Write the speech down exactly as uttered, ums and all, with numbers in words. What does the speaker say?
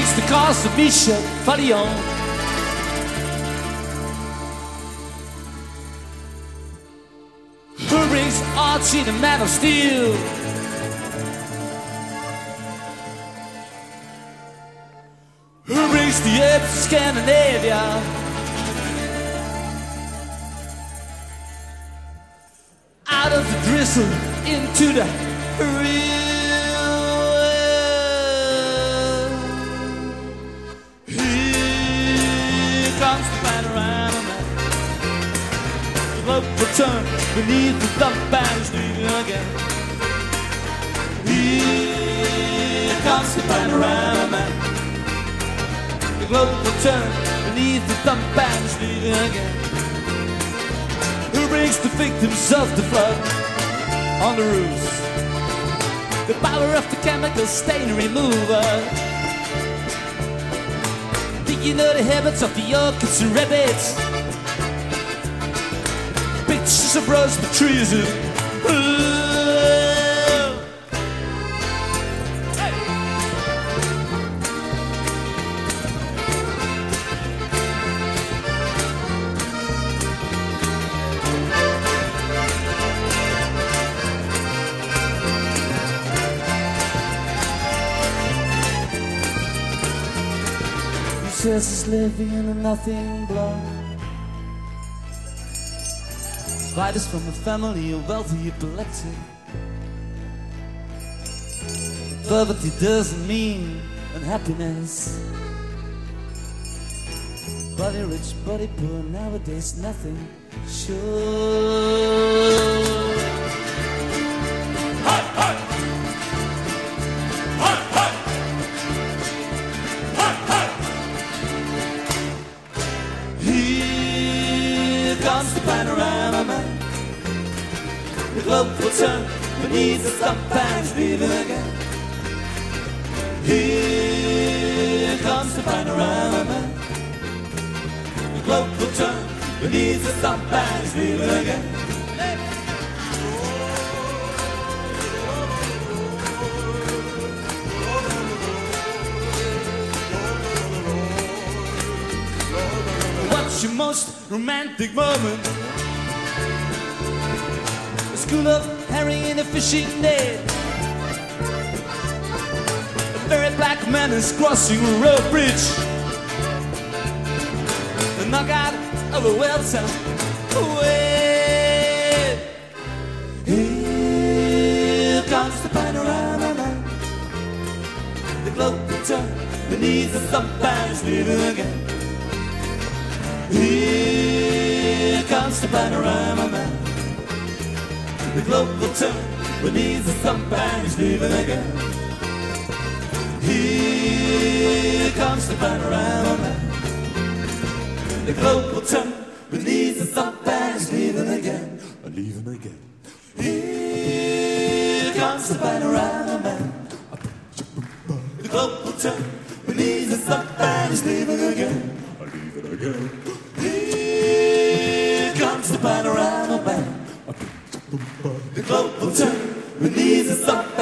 brings the cause of Michel Falion? Who brings Archie the Man of Steel? Who brings the apes to Scandinavia? Out of the drizzle into the real world. Here comes the panorama man. The globe will turn beneath the thumb and leaving again. Here comes the panorama man. The globe will turn beneath the thumb and leaving again. Who brings the victims of the flood on the roofs? The power of the chemical stain remover. Do you know the habits of the orchids and rabbits? Pictures of rose trees and is living in a nothing block. Spiders from a family of wealthy epileptic. Poverty doesn't mean unhappiness. Body rich, body poor, nowadays nothing sure. Comes the panorama man. The globe will turn beneath the thumb and leaving again. Here comes the panorama man. The globe will turn beneath the thumb and leaving again. What's your most romantic moment? A school of herring in a fishing net. A very black man is crossing a road bridge. The knockout of a well-town away. Here comes the panorama man. The globe will turn beneath the thumb and is leaving again. Here comes the panorama man. The globe will turn beneath the thumb and he's leaving again. Here comes the panorama man. The globe will turn beneath the thumb and he's leaving again. Leaving again. Here comes the panorama man. The globe will turn beneath the thumb and he's leaving again. Leaving again. Here comes the panorama man. The globe will turn beneath the thumb